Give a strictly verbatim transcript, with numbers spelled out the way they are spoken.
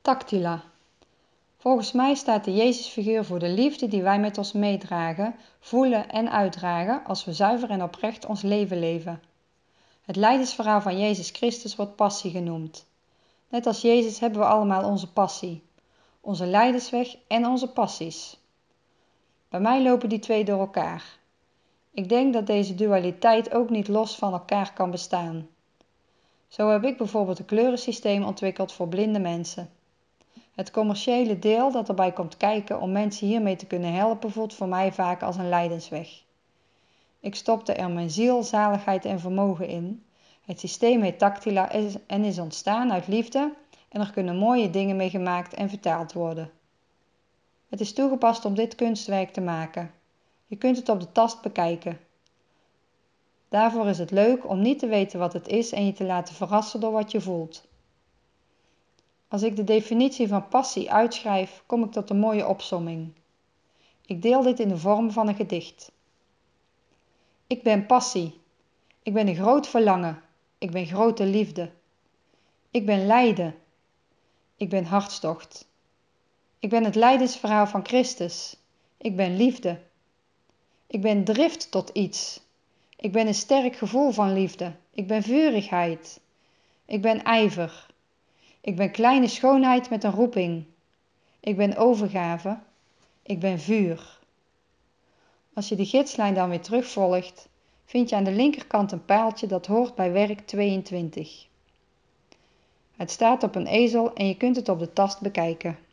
Tactila. Volgens mij staat de Jezusfiguur voor de liefde die wij met ons meedragen, voelen en uitdragen als we zuiver en oprecht ons leven leven. Het lijdensverhaal van Jezus Christus wordt passie genoemd. Net als Jezus hebben we allemaal onze passie, onze lijdensweg en onze passies. Bij mij lopen die twee door elkaar. Ik denk dat deze dualiteit ook niet los van elkaar kan bestaan. Zo heb ik bijvoorbeeld een kleurensysteem ontwikkeld voor blinde mensen. Het commerciële deel dat erbij komt kijken om mensen hiermee te kunnen helpen voelt voor mij vaak als een lijdensweg. Ik stopte er mijn ziel, zaligheid en vermogen in. Het systeem heet Tactila en is ontstaan uit liefde en er kunnen mooie dingen mee gemaakt en vertaald worden. Het is toegepast om dit kunstwerk te maken. Je kunt het op de tast bekijken. Daarvoor is het leuk om niet te weten wat het is en je te laten verrassen door wat je voelt. Als ik de definitie van passie uitschrijf, kom ik tot een mooie opsomming. Ik deel dit in de vorm van een gedicht. Ik ben passie. Ik ben een groot verlangen. Ik ben grote liefde. Ik ben lijden. Ik ben hartstocht. Ik ben het lijdensverhaal van Christus. Ik ben liefde. Ik ben drift tot iets. Ik ben een sterk gevoel van liefde. Ik ben vurigheid. Ik ben ijver. Ik ben kleine schoonheid met een roeping. Ik ben overgave. Ik ben vuur. Als je de gidslijn dan weer terugvolgt, vind je aan de linkerkant een paaltje dat hoort bij werk tweeëntwintig. Het staat op een ezel en je kunt het op de tast bekijken.